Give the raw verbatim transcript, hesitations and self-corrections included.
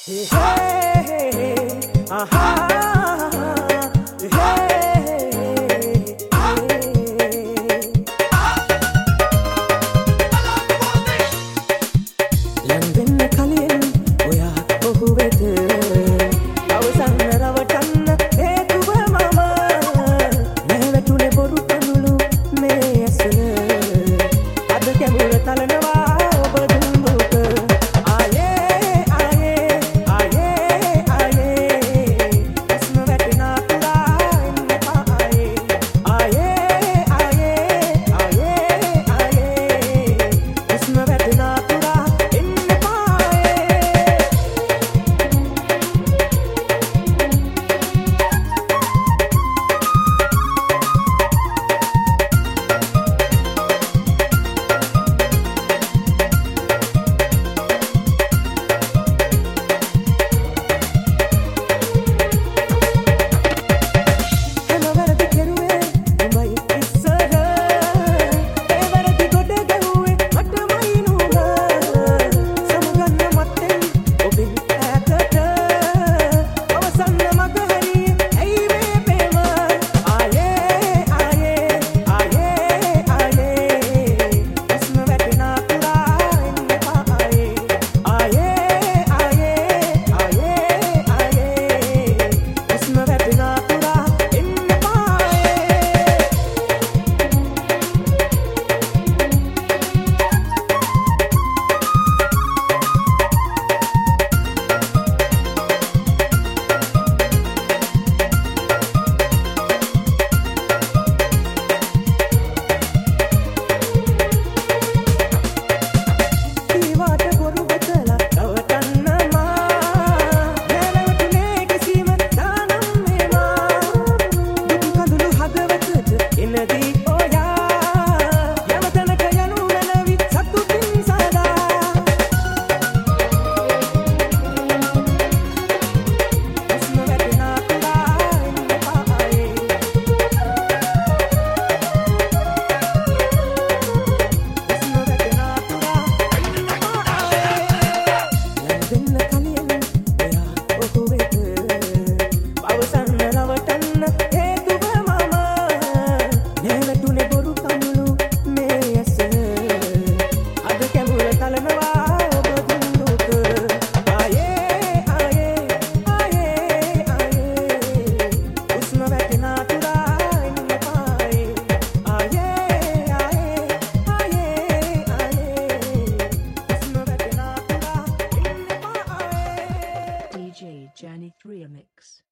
Hey, hey, hey, aha, hey, hey, London කලින් ඔයා ඔහු වෙත අවසන් රවටන්න හේතුව මම නැවතුනේ බොරු කඳුළු මේ ඇසල අද කැමුල තලනවා ඔබ දුම්බුක ආයේ ආයේ ආයේ ආයේ අස්ම වැටෙනා පුරා එන්න එපා ආයේ ආයේ ආයේ ආයේ ආයේ අස්ම වැටෙනා පුරා එන්න එපා D J Journey three Mix.